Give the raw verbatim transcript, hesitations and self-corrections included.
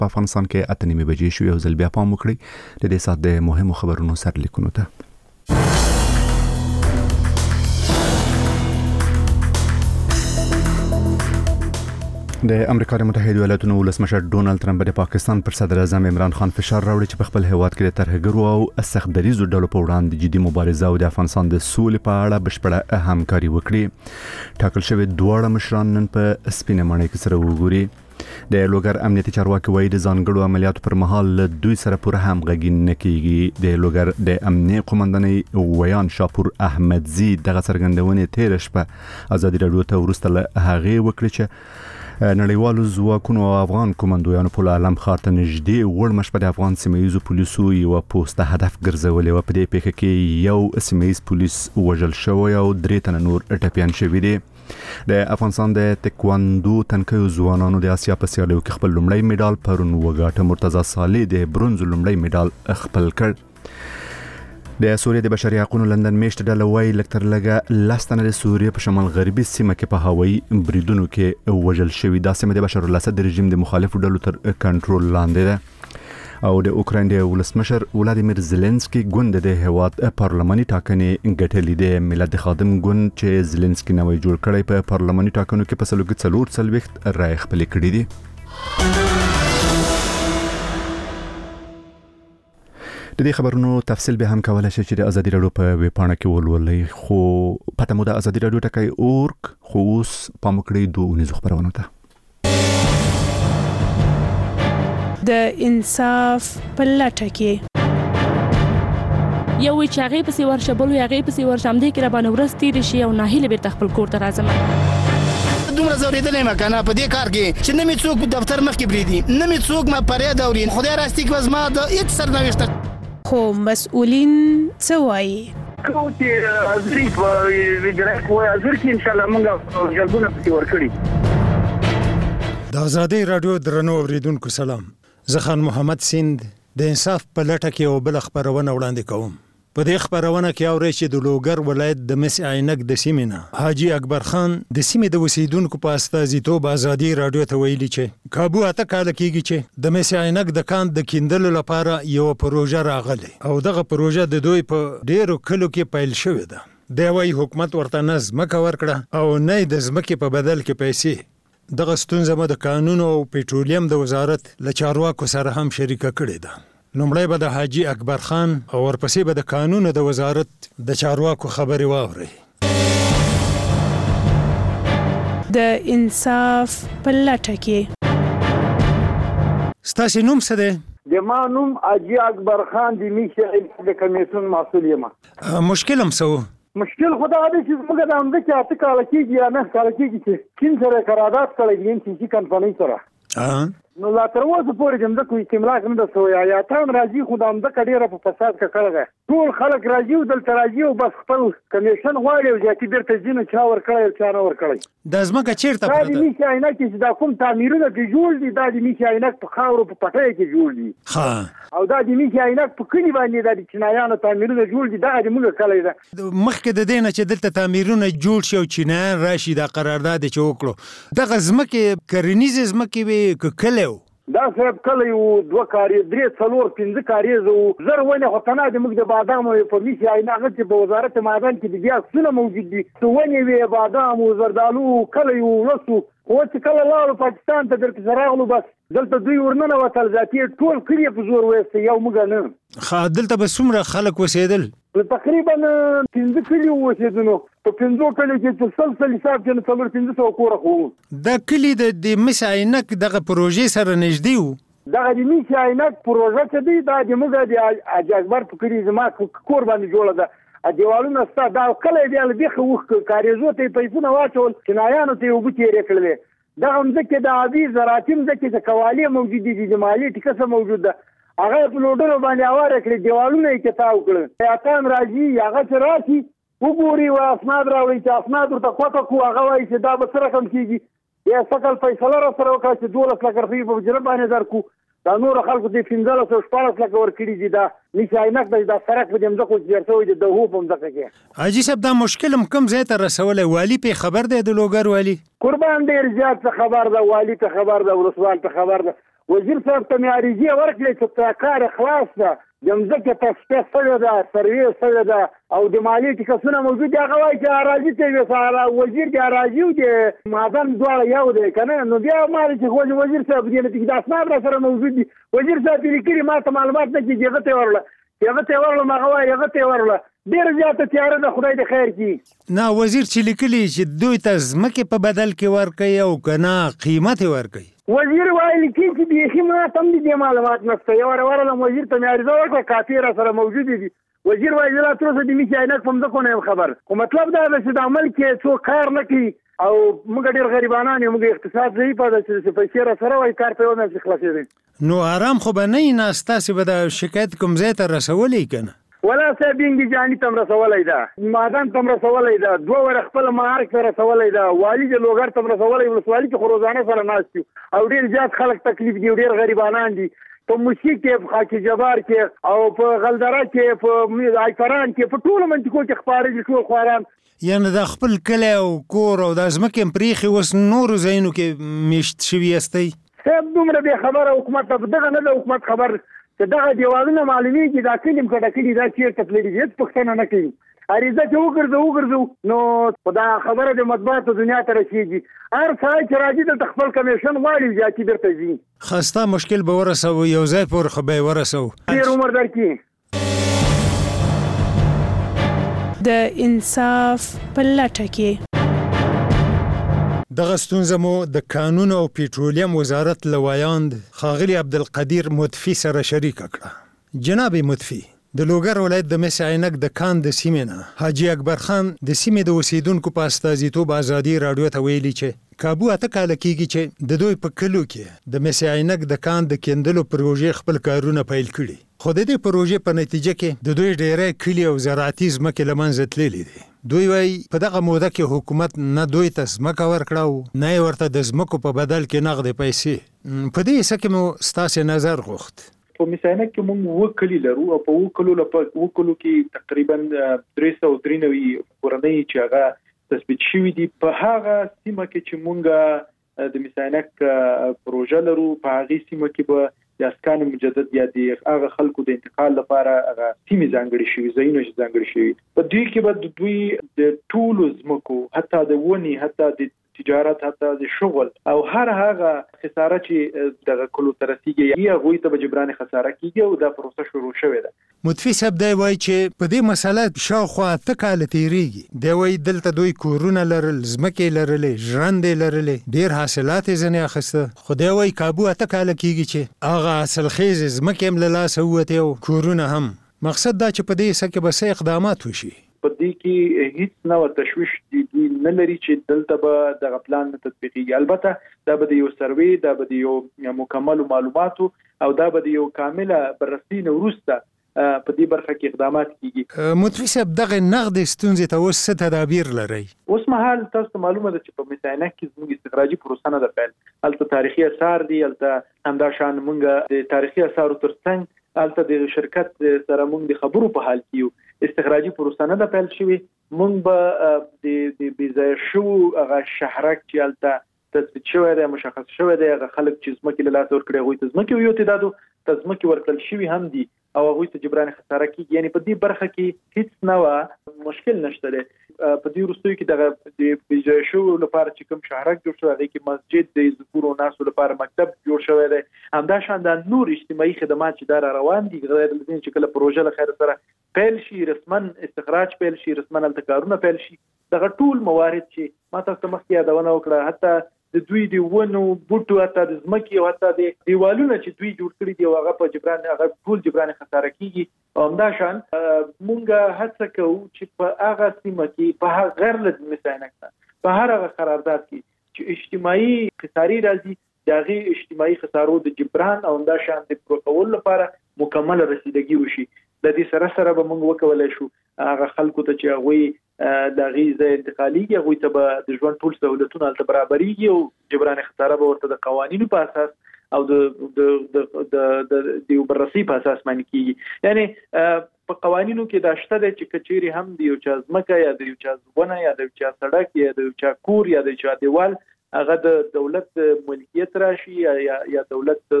په افغانستان کې اته نیمې بجې شو. یو ځل بیا پام وکړئ د دې سات د مهمو خبرونو سرلیکونو ته. د امریکا د متحده ایالاتو ولسمشر ډونالد ترامپ د پاکستان پر صدر اعظم عمران خان فشار راوړي چې په خپل هیواد کې د ترهګرو او سخت دریزو ډلو په وړاندې جدي مبارزه او د افغانستان د سولې په اړه بشپړه همکاري وکړي. ټاکل شوی دواړه مشران نن په سپینه ماڼۍ کې سره وګوري. د لوګر امنیتي چارواکي وایي د ځانګړو عملیاتو پر مهال دوی سره پوره همغږي نه کیږي. د لوګر د امنیتي قومندانۍ ویان شاپور احمدزي دغه څرګندونې تیر شپه ازادي راډیو ته ورسته له هغه وکړي چې نړیوالو ځواکونو او افغان کومندویانو په عالم خاطر نږدې وړ مشبه د افغان سیمایي پولیسو یو پوسټ هدف ګرځولې و. په دې پیښه کې یو سیمایي پولیس وژل شوی او درې تنه نور ټپيان شوي دي. د افغانستان د تکواندو تنکیو ځوانانو د آسیا په سیالیو کې خپل لومړی میډال پرون وګاټه. مرتضی صالح د برونز لومړی میډال خپل کړ. د سوریې د بشري حقوقو لندن میشت ډله وایي لکتر لګه لاستنه د سوریې په شمال غربي سیمه کې په هوایي بریدونو کې وژل شوی. دا سیمه د بشار الاسد د رژیم د مخالفو ډلو تر کنټرول لاندې ده. او د اوکراین د ولسمشر ولادیمیر زيلنسکي ګوند د هیواد پارلماني ټاکنې ګټلې ده. ملت خادم ګوند چې زيلنسکي نوې جوړ کړی په پارلماني ټاکنو کې په سلوګ څلور څلويخت رای خپل کړی دي. د دې خبرونو تفصیل به هم کولای شي چې د ازادي راډیو په ویب پاڼه کې ولولئ. خو پته مو د ازادي راډیو ټکی اورګ خو اوس پام وکړئ دوه اونیزو خبرونه ته. د انصاف په لټه کې یو وی چې هغه پسې ورشه بل وی هغه پسې ورشه هم دې کې را باندې ورستې رشي او ناهیله به خپل کور ته راځم. دومره زوریدلې ما کنه په دې کار کې چې نه می څوک په دفتر مخ کې بریدي نه می څوک ما پرې دورین خدای راستي کې وزما د هیڅ سرنوشت خو مسؤلین څه وایي؟ کوم چې ازري په ویډرک وای ازر کې ان شاء الله موږ جلبونه پکې ورکړي. د ازادي رادیو درنو اوریدونکو سلام. زه خان محمد سیند د انصاف په لټه کې او بل خبرونه وړاندې کوم. په دې خبرونه کې اوري چې د لوګر ولایت د مس عینک د سیمینه حاجی اکبر خان د سیمې د وسیدونکو په استازیتوب ازادي رادیو ته ویلي چې کابو اته کال کېږي چې د مس عینک د کان د کیندلو لپاره یو پروژه راغلی او دغه پروژه د دوی په ډیرو کلو کې پیل شوې ده. د وای حکومت ورته نظم کور کړه او نه د ځمکې په بدل کې پیسې. دغه ستونزه مو د قانون او پېټرولیم د وزارت له چارواکو سره هم شریکه کړې ده. لومړی به د حاجی اکبر خان او ورپسې به د قانون د وزارت د چارواکو خبرې واوري. د انصاف په لټه کې ستاسو نوم څه دی؟ د ما نوم حاجی اکبر خان د میشه د کمیسیون مسؤل یم. مشکل هم څه؟ مشکل خدا دې چې موږ د امده کې اته کال کېږي یا نه کال کېږي چې کین سره قرارداد کړی دي چې کمپنۍ سره نو لا تر اوسه پورې هم د کوم استملاک نه د سویا یا تام راځي خو د امده کډیره په فساد کې کړه ټول خلک راځي او دلته راځي او بس خپل کمیشن غواړي او ځکه بیرته ځینې چا ور کړی چا نه ور کړی. د ځمکه چیرته پروت ده؟ دا د میشه عینک چې دا کوم تعمیرونه کې جوړ دي دا د میشه عینک په خاورو په پټۍ کې جوړ دي. ها او دا د میشه عینک په کلی باندې دا د چینایانو تعمیرونه جوړ دي دا د موږ کلی ده. مخکې د دې نه چې دلته تعمیرونه جوړ شي او چینایان راشي دا قرارداد چې وکړو دغه ځمکې کرنیزې ځمکې وي کلیو دا صاحب کله یو دوه کاری درې څلور پنځه کاری زو زر ونه خطنه د موږ د بادامو په میشه عینغه چې په وزارت معدن کې د بیا څونه موجود دي څونه وی بادام او زردالو کله یو لسو او چې کله لاړو پاکستان ته درته سراغلو بس دلته دوی ورننه وتل ذاتي ټول کړی په زور وېسته یو موږ نه خا دلته به څومره خلک وسیدل تقریبا پنځه کلی وسیدنو په پنځو کلی کې چې سلسله حساب کې څلور پنځه سو کور خو دا کلی د مس عینک دغه پروژې سره نږدې وو دغه د مس عینک پروژه چې دی دا د موږ د حاج اکبر په کلی زما کور باندې جوړه ده ا دیوالونه ستا دا کله بیا له بيخه وخ کاریزو ته پیسونه واچول کنایانو ته وګتی ریکړل دا هم ځکه د ابي زراعتیم ځکه چې قوالی موجود دي د مالی ټکسه موجود ده هغه په لوډر باندې اواره کړی دیوالونه یې کتاو کړل یا تام راځي هغه چې راشي وګوري وا اسناد راوړي چې اسناد ورته کوته کو هغه وایي چې دا به سره کم کیږي یا سکل فیصله را سره وکړي چې دولس لک روپۍ په جرب باندې درکو دا نور خلکو دې پنځه سوه شپاړس لک ورکړي دي دا نشه عینک د سرک په دې مځکو چې ورسوي دي د هو په مځکه کې حاجي صاحب دا مشکل هم کم ځای ته رسولی والي په خبر دی د لوګر والي قربان ډېر زیات خبر ده والي ته خبر ده ولسوال ته خبر ده وزیر صاحب ته مې عریضې ورکړې چې دا کار خلاص ده، د مځکې تصفیه شوې ده، سروې شوې ده او د مالیې ټکسونه موجود دي. هغه وایي چې اراضي ته یې وزیر د اراضي او د معدن دواړه یو دی که نه، نو بیا ما چې وزیر صاحب دې نتیجې د اسناد را سره موجود دي. وزیر صاحب یې لیکلي ما ته معلومات نه کېږي، هغه ته یې ورله هغه ته یې ورلم هغه وایي هغه ته یې ورله ډېره زیاته تیاره ده، خدای دې خیر کړي. نه وزیر چې لیکلي چې دوی ته ځمکې په بدل کې ورکوي او که نه قیمت یې ورکوي. وزیر وایي لیکي چې بیخي ما ته هم دې معلومات نشته. یو ورلم وزیر ته مې عریضه وکړه، کاپي را سره موجودې دي. وزیر وایي زه لا تر اوسه د مس عینک په مځکو نه یم خبر، خو مطلب دا ده چې د عمل کې څوک کار نه کوي او موږ ډېر غریبانان یو، موږ اقتصاد ضعیفه ده چې پیسې را سره وایي کار په یوه میاشت کې خلاصېدی. نو آرام خو به نه وي، نه ستاسې به د شکایت کوم ځای ته رسولی که نه؟ ولا صاحب انګي جاني تم رسولای ده، مادان تم رسولای ده، دوه ور خپل مارک ته رسولای ده، والی د لوګر تم رسولای، ولسوالي کې خو روزانه سره ناست او ډېر زیات خلک تکلیف دي، ډېر غریبانان دي. په موسیقي کې، په خاک جبار کې او په غلدره کې، په آیفران کې، په ټولو منطقو کې خپاره دي ټول خواران. یعنې د خپل کلی او کور او د ځمکې هم پرېښې اوس نورو ځایونو کې میشت شوي یاستئ؟ صاحب دومره بې خبره حکومت ته دغه نه ده حکومت خبر چې دغه دیوالونه معلومیږي دا کلي م کډه کلي دا چېرته تللي دي، هېڅ پوښتنه نه کوي. عریضه چې وګرځو وګرځو نو خو دا خبره د مطبوعاتو دنیا ته رسېږي. هر سړی چې راځي دلته خپل کمیشن غواړي زیاتي بېرته ځي. خسته مشکل به ورسوو، یو ځای پورې خو به یې ورسوو. ډېر عمر درکړي. د انصاف په لټه کې دغه ستونزه مو د کانونو او پیټرولیم وزارت له وایاند ښاغلي عبدالقدیر مطفي سره شریکه کړه. جناب مطفي، د لوګر ولایت د مس عینک د کان د سیمې نه حاجي اکبر خان د سیمې د اوسیدونکو په استازیتوب ازادي راډیو ته ویلي چې کابو اته کاله کېږي چې د دوی په کلو کې د مس عینک د کان د کیندلو پروژې خپل کارونه پیل کړي، خو د دې پروژې په نتیجه کې د دوی ډېری کلي او زراعتي ځمکې له منځه تللي دي. دوی وایي په دغه موده کې حکومت نه دوی ته ځمکه ورکړه او نه یې ورته د ځمکو په بدل کې نغدې پیسې. په دې حصه کې مو ستاسې نظر غوښت. په مس عینک کې موږ اووه کلي لرو او په اووه کلو اووه کلو کې تقریبا درې سوه درې نوي کورنۍ چې هغه تثبیت شوي دي. په هغه سیمه کې چې موږ د مس عینک پروژه لرو، په هغې سیمه کې به د اسکان مجدد یا د هغه خلکو د انتقال لپاره هغه سیمې ځانګړې شوي، ځایونه چې ځانګړي شوي. په دوی کې به د دوی د ټولو ځمکو، حتی د ونې، حتی د تجارت، حتی د شغل او هر هغه خساره چې دغه کلو ته رسیږي هغوی ته به جبران خساره کیږي او دا پروسه شروع شوې ده. مطفي صاحب دی وایي چې په دې مسله شاوخوا اته کاله تېرېږي. دی وایي دلته دوی کورونه لرل، ځمکې لرلې، ژرندې لرلې، ډېر حاصلات یې ځینې اخیسته، خو دی وایي کابو اته کاله کېږي چې هغه حاصلخیزې ځمکې هم له لاسه ووتې او کورونه هم. مقصد دا چې په دې حصه کې به څه اقدامات وشي؟ په دې کې هیڅ نوع تشویش دوی نه لري چې دلته به دغه پلان نه تطبیقېږي. البته دا به د یو سروې، دا به د یو مکملو معلوماتو او دا به د یو کامله بررسي نه وروسته په دې برخه کې اقدامات کیږي. مطفي صاحب دغه نغدې ستونزې ته اوس څه تدابیر لرئ؟ اوس مهال تاسو ته معلومه ده چې په مس عینک کې زموږ استخراجي پروسه نه ده پیل. هلته تاریخي اثار دي، هلته همداشان موږ د تاریخي اثارو ترڅنګ هلته د شرکت سره موږ د خبرو په حال کې یو. استخراجي پروسه نه ده پیل شوې. موږ به د بې ځایه شوو هغه شهرک چې هلته تثبیت شوی دی، مشخص شوی دی، هغه خلک چې ځمکې له لاسه ورکړي هغوی ته ځمکې یو تعدادو ته ځمکې ورکړل شوي هم دي او هغوی ته جبران خساره کېږي. یعنې په دې برخه کې هیڅ نوع مشکل نشته دی. په دې وروستیو کې دغه د بې ځایه شوو لپاره چې کوم شهرک جوړ شوی، هغې کې مسجد د ذکورو ناسو لپاره مکتب جوړ شوی دی. همداشان دا نور اجتماعي خدمات چې دا را روان دي، غیر له دې چې کله پروژه له خیر سره پیل شي، رسما استخراج پیل شي، رسما هلته کارونه پیل شي، دغه ټول موارد چې ما تاسو ته مخکې یادونه وکړه، حتی د دوی د ونو بوټو، حتی د ځمکې او حتی د دیوالونه چې دوی جوړ کړي دي هغه په جبران هغه ټول جبران خساره کیږي. او همداشان مونږ هڅه کوو چې په هغه سیمه کې، په هغه غیر له مس عینک نه، په هر هغه قرارداد کې چې اجتماعي خسارې راځي د هغې اجتماعي خسارو د جبران او همداشان د پوره کولو لپاره مکمل رسیدګي وشي. د دې سره سره به موږ وکولی شو هغه خلکو ته چې هغوی د هغې ځای انتقالېږي، هغوی ته به د ژوند ټول سهولتونه هلته برابرېږي او جبران خساره به ورته د قوانینو په اساس او د یو بررسي په اساس باندې کېږي. یعنې په قوانینو کې دا شته دی چې که چیرې هم د یو چا ځمکه یا د یو چا ونه یا د یو چا سړک یا د یو چا کور یا د یو چا دیوال هغه د دولت ملکیت راشي یا یا دولت